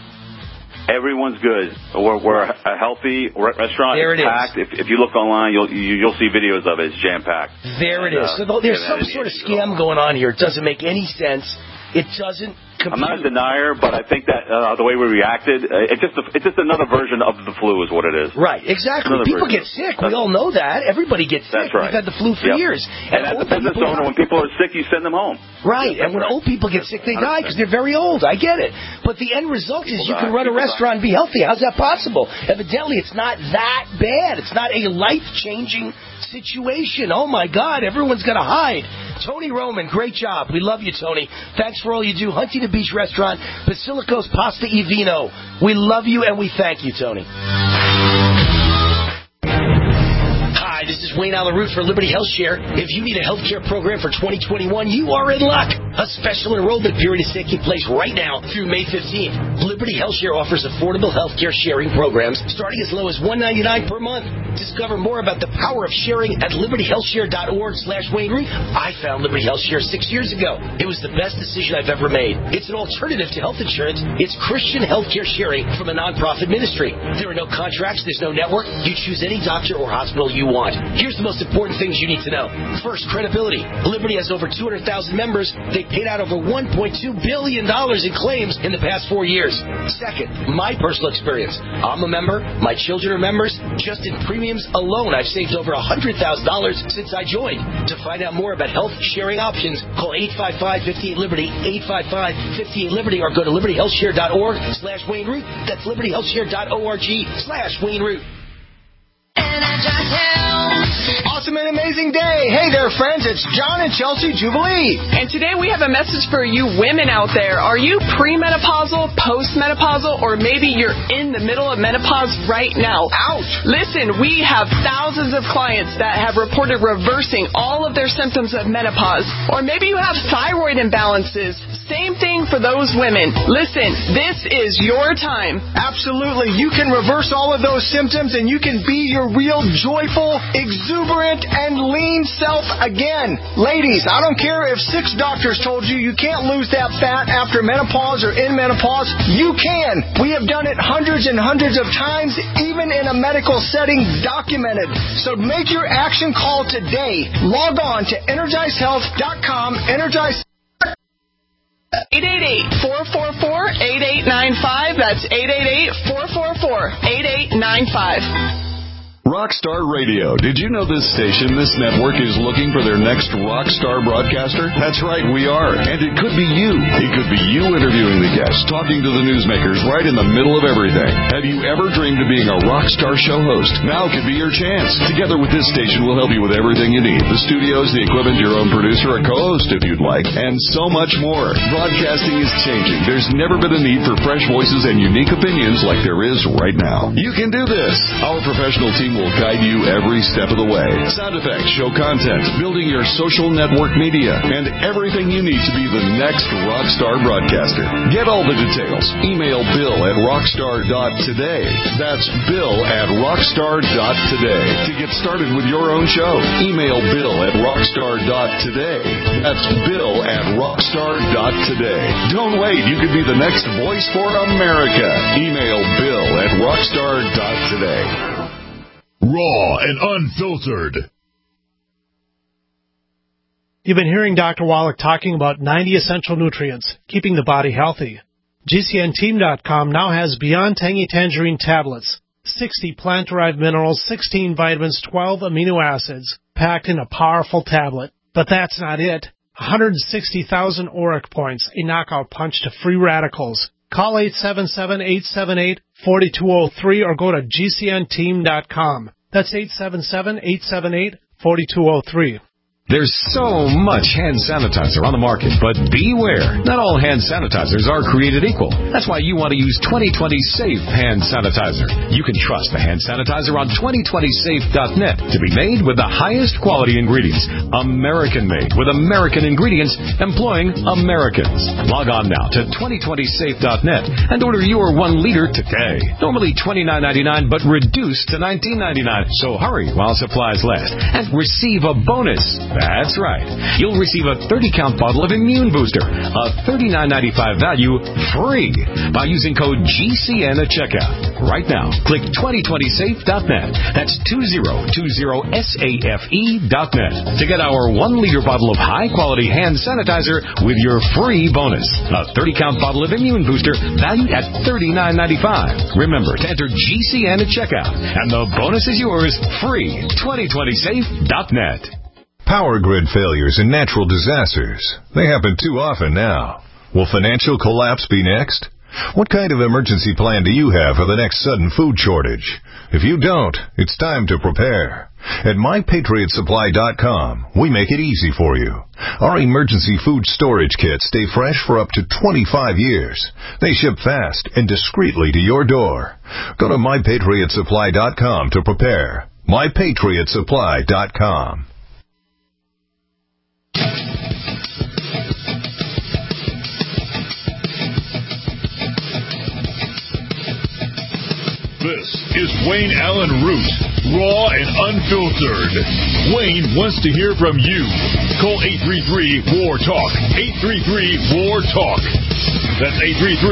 Everyone's good. We're a healthy restaurant. There it packed. is. If you look online, you'll see videos of it. It's jam-packed. There it is. So there's some sort of scam going on here. It doesn't make any sense. It doesn't compute. I'm not a denier, but I think that the way we reacted, it's just another version of the flu is what it is. Right, exactly. People get sick. We all know that. Everybody gets sick. That's right. We've had the flu for years. And as a business owner, when people are sick, you send them home. Right, and when old people get sick, they die because they're very old. I get it. But the end result is you can run a restaurant and be healthy. How's that possible? Evidently, it's not that bad. It's not a life-changing situation. Oh, my God, everyone's got to hide. Tony Roman, great job. We love you, Tony. Thanks for all you do. Huntington Beach Restaurant, Basilicos Pasta e Vino. We love you and we thank you, Tony. Hi, this is Wayne Alaroot for Liberty Health Share. If you need a health care program for 2021, you are in luck. A special enrollment period is taking place right now through May 15th. Liberty Health Share offers affordable health care sharing programs starting as low as $1.99 per month. Discover more about the power of sharing at libertyhealthshare.org/Wayne Root. I found Liberty Health Share 6 years ago. It was the best decision I've ever made. It's an alternative to health insurance. It's Christian healthcare sharing from a nonprofit ministry. There are no contracts. There's no network. You choose any doctor or hospital you want. Here's the most important things you need to know. First, credibility. Liberty has over 200,000 members. They paid out over $1.2 billion in claims in the past 4 years. Second, my personal experience. I'm a member. My children are members. Just in premiums alone, I've saved over $100,000 since I joined. To find out more about health sharing options, call 855-58-LIBERTY, 855-58-LIBERTY, or go to libertyhealthshare.org/Wayne Root. That's libertyhealthshare.org/Wayne Root. Awesome and amazing day. Hey there, friends. It's John and Chelsea Jubilee. And today we have a message for you women out there. Are you premenopausal, postmenopausal, or maybe you're in the middle of menopause right now? Ouch. Listen, we have thousands of clients that have reported reversing all of their symptoms of menopause. Or maybe you have thyroid imbalances. Same thing for those women. Listen, this is your time. Absolutely. You can reverse all of those symptoms and you can be your real joyful, exuberant, and lean self again. Ladies, I don't care if 6 doctors told you you can't lose that fat after menopause or in menopause. You can. We have done it hundreds and hundreds of times, even in a medical setting, documented. So make your action call today. Log on to EnergizeHealth.com. Energize 888-444-8895. That's 888-444-8895. Rockstar Radio. Did you know this station, this network, is looking for their next rock star broadcaster? That's right, we are. And it could be you. It could be you interviewing the guests, talking to the newsmakers right in the middle of everything. Have you ever dreamed of being a rock star show host? Now could be your chance. Together with this station, we'll help you with everything you need. The studios, the equipment, your own producer, a co-host if you'd like, and so much more. Broadcasting is changing. There's never been a need for fresh voices and unique opinions like there is right now. You can do this. Our professional team will guide you every step of the way. Sound effects, show content, building your social network media, and everything you need to be the next Rockstar broadcaster. Get all the details. Email bill@rockstar.today. That's bill@rockstar.today. To get started with your own show, email bill@rockstar.today. That's bill@rockstar.today. Don't wait. You could be the next voice for America. Email bill@rockstar.today. Raw and unfiltered. You've been hearing Dr. Wallach talking about 90 essential nutrients, keeping the body healthy. GCNteam.com now has Beyond Tangy Tangerine tablets, 60 plant-derived minerals, 16 vitamins, 12 amino acids, packed in a powerful tablet. But that's not it. 160,000 auric points, a knockout punch to free radicals. Call 877-878-4203 or go to GCNteam.com. That's 877-878-4203. There's so much hand sanitizer on the market, but beware. Not all hand sanitizers are created equal. That's why you want to use 2020 Safe Hand Sanitizer. You can trust the hand sanitizer on 2020safe.net to be made with the highest quality ingredients. American-made with American ingredients employing Americans. Log on now to 2020safe.net and order your 1 liter today. Normally $29.99, but reduced to $19.99. So hurry while supplies last and receive a bonus. That's right. You'll receive a 30-count bottle of Immune Booster, a $39.95 value, free by using code GCN at checkout. Right now, click 2020safe.net. That's 2020safe.net to get our 1 liter bottle of high-quality hand sanitizer with your free bonus. A 30-count bottle of Immune Booster valued at $39.95. Remember to enter GCN at checkout, and the bonus is yours free. 2020safe.net. Power grid failures and natural disasters. They happen too often now. Will financial collapse be next? What kind of emergency plan do you have for the next sudden food shortage? If you don't, it's time to prepare. At MyPatriotSupply.com, we make it easy for you. Our emergency food storage kits stay fresh for up to 25 years. They ship fast and discreetly to your door. Go to MyPatriotSupply.com to prepare. MyPatriotSupply.com. This is Wayne Allen Root, raw and unfiltered. Wayne wants to hear from you. Call 833-WAR-TALK. 833-WAR-TALK. That's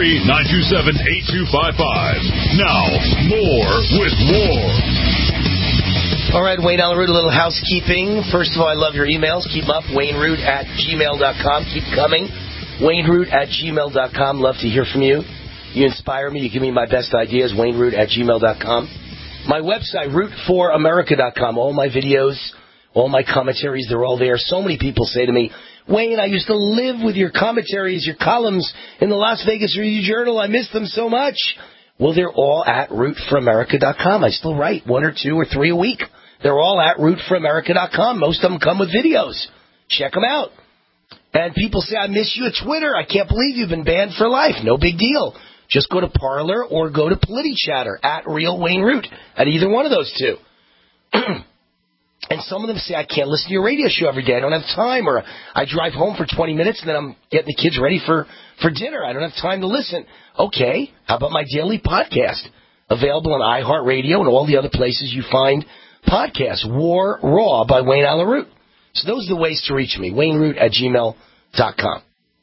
833-927-8255. Now, more with War. All right, Wayne Allen Root, a little housekeeping. First of all, I love your emails. Keep them up. WayneRoot@gmail.com. Keep coming. WayneRoot@gmail.com. Love to hear from you. You inspire me. You give me my best ideas. WayneRoot@gmail.com. My website, rootforamerica.com. All my videos, all my commentaries, they're all there. So many people say to me, Wayne, I used to live with your commentaries, your columns in the Las Vegas Review-Journal. I miss them so much. Well, they're all at rootforamerica.com. I still write 1 or 2 or 3 a week. They're all at rootforamerica.com. Most of them come with videos. Check them out. And people say, I miss you at Twitter. I can't believe you've been banned for life. No big deal. Just go to Parler or go to PolitiChatter at Real Wayne Root, at either one of those two. And some of them say, I can't listen to your radio show every day. I don't have time. Or I drive home for 20 minutes and then I'm getting the kids ready for dinner. I don't have time to listen. Okay, how about my daily podcast? Available on iHeartRadio and all the other places you find podcasts. War Raw by Wayne Allen Root. So those are the ways to reach me. WayneRoot@gmail.com.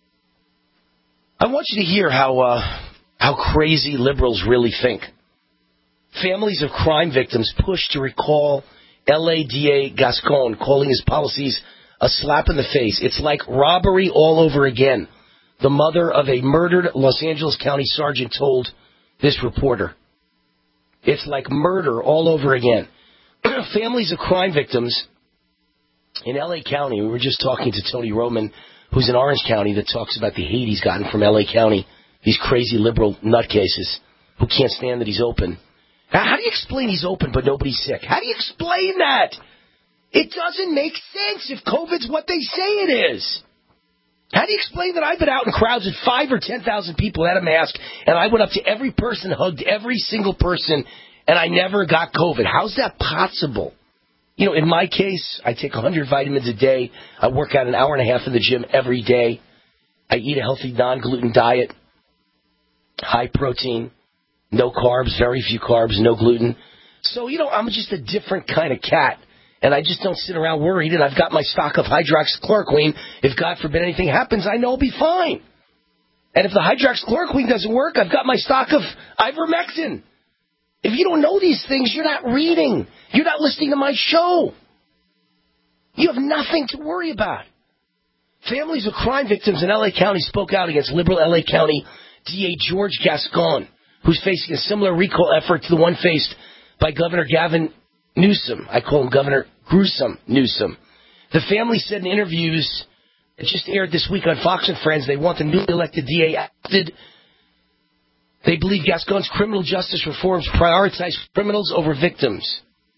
I want you to hear how crazy liberals really think. Families of crime victims push to recall L.A. DA Gascon, calling his policies a slap in the face. It's like robbery all over again, the mother of a murdered Los Angeles County sergeant told this reporter. It's like murder all over again. Families of crime victims in L.A. County, we were just talking to Tony Roman, who's in Orange County, that talks about the hate he's gotten from L.A. County, these crazy liberal nutcases who can't stand that he's open. How do you explain he's open but nobody's sick? How do you explain that? It doesn't make sense if COVID's what they say it is. How do you explain that I've been out in crowds with 5,000 or 10,000 people without a mask, and I went up to every person, hugged every single person, and I never got COVID. How's that possible? You know, in my case, I take 100 vitamins a day. I work out an hour and a half in the gym every day. I eat a healthy non-gluten diet, high protein, no carbs, very few carbs, no gluten. So, you know, I'm just a different kind of cat, and I just don't sit around worried, and I've got my stock of hydroxychloroquine. If, God forbid, anything happens, I know I'll be fine. And if the hydroxychloroquine doesn't work, I've got my stock of ivermectin. If you don't know these things, you're not reading. You're not listening to my show. You have nothing to worry about. Families of crime victims in L.A. County spoke out against liberal L.A. County DA George Gascon, who's facing a similar recall effort to the one faced by Governor Gavin Newsom. I call him Governor Gruesome Newsom. The family said in interviews that just aired this week on Fox and Friends they want the newly elected DA acted. They believe Gascon's criminal justice reforms prioritize criminals over victims.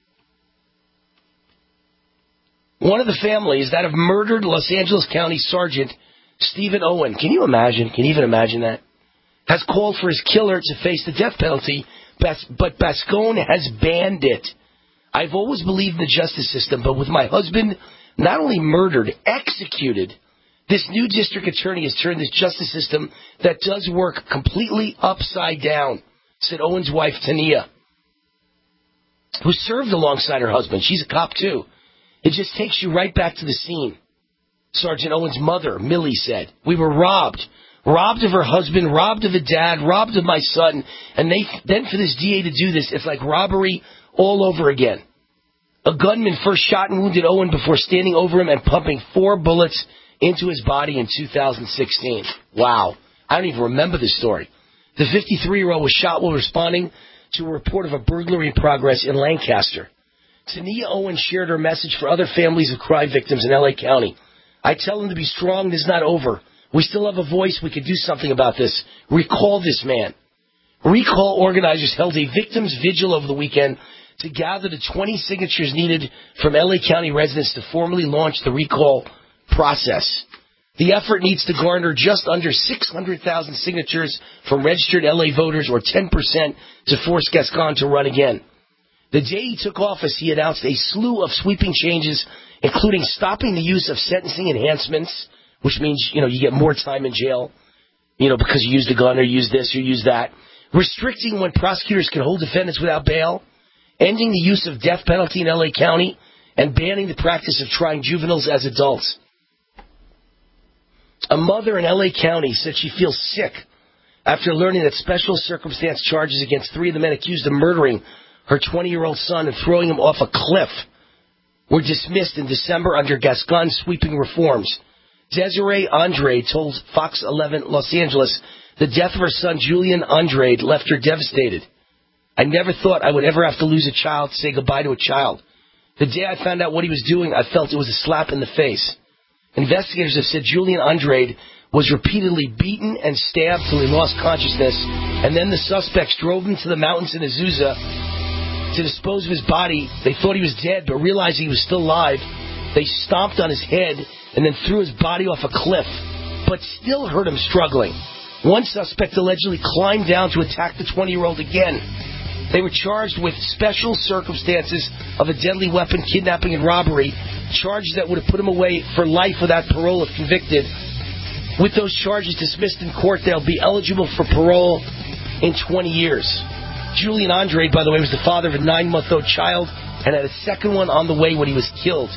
One of the families, that of murdered Los Angeles County Sergeant Stephen Owen, can you even imagine that? Has called for his killer to face the death penalty, but Gascon has banned it. I've always believed in the justice system, but with my husband not only murdered, executed, this new district attorney has turned this justice system that does work completely upside down, said Owen's wife, Tania, who served alongside her husband. She's a cop, too. It just takes you right back to the scene. Sergeant Owen's mother, Millie, said, we were robbed of her husband, robbed of a dad, robbed of my son, and then for this DA to do this, it's like robbery all over again. A gunman first shot and wounded Owen before standing over him and pumping 4 bullets into his body in 2016. Wow. I don't even remember this story. The 53-year-old was shot while responding to a report of a burglary in progress in Lancaster. Tania Owen shared her message for other families of crime victims in L.A. County. I tell them to be strong. This is not over. We still have a voice. We can do something about this. Recall this man. Recall organizers held a victims' vigil over the weekend to gather the 20 signatures needed from L.A. County residents to formally launch the recall process. The effort needs to garner just under 600,000 signatures from registered L.A. voters, or 10%, to force Gascon to run again. The day he took office, he announced a slew of sweeping changes, including stopping the use of sentencing enhancements, which means, you get more time in jail, because you used a gun or used this or used that. Restricting when prosecutors can hold defendants without bail. Ending the use of death penalty in L.A. County. And banning the practice of trying juveniles as adults. A mother in L.A. County said she feels sick after learning that special circumstance charges against 3 of the men accused of murdering her 20-year-old son and throwing him off a cliff were dismissed in December under Gascon's sweeping reforms. Desiree Andrade told Fox 11 Los Angeles the death of her son, Julian Andrade, left her devastated. I never thought I would ever have to lose a child, say goodbye to a child. The day I found out what he was doing, I felt it was a slap in the face. Investigators have said Julian Andrade was repeatedly beaten and stabbed till he lost consciousness, and then the suspects drove him to the mountains in Azusa to dispose of his body. They thought he was dead, but realized he was still alive. They stomped on his head and then threw his body off a cliff, but still heard him struggling. One suspect allegedly climbed down to attack the 20-year-old again. They were charged with special circumstances of a deadly weapon, kidnapping, and robbery, charges that would have put him away for life without parole if convicted. With those charges dismissed in court, they'll be eligible for parole in 20 years. Julian Andrade, by the way, was the father of a 9-month-old child and had a second one on the way when he was killed.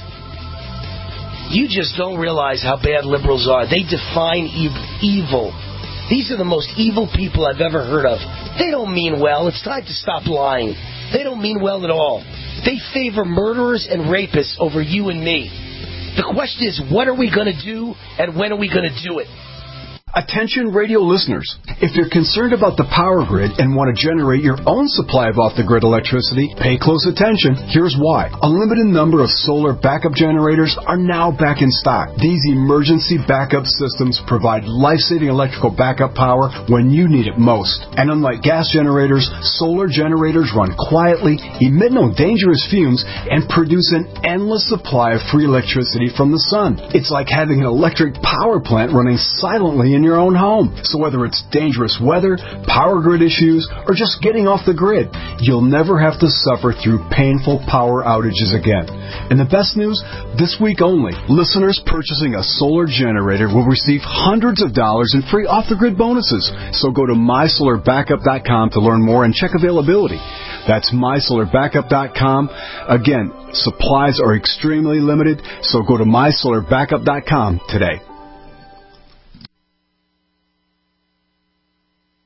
You just don't realize how bad liberals are. They define evil. These are the most evil people I've ever heard of. They don't mean well. It's time to stop lying. They don't mean well at all. They favor murderers and rapists over you and me. The question is, what are we going to do, and when are we going to do it? Attention radio listeners, if you're concerned about the power grid and want to generate your own supply of off-the-grid electricity, pay close attention. Here's why. A limited number of solar backup generators are now back in stock. These emergency backup systems provide life-saving electrical backup power when you need it most. And unlike gas generators, solar generators run quietly, emit no dangerous fumes, and produce an endless supply of free electricity from the sun. It's like having an electric power plant running silently in in your own home. So whether it's dangerous weather, power grid issues, or just getting off the grid, you'll never have to suffer through painful power outages again. And the best news, this week only, listeners purchasing a solar generator will receive hundreds of dollars in free off-the-grid bonuses. So go to mysolarbackup.com to learn more and check availability. That's mysolarbackup.com. Again, supplies are extremely limited, so go to mysolarbackup.com today.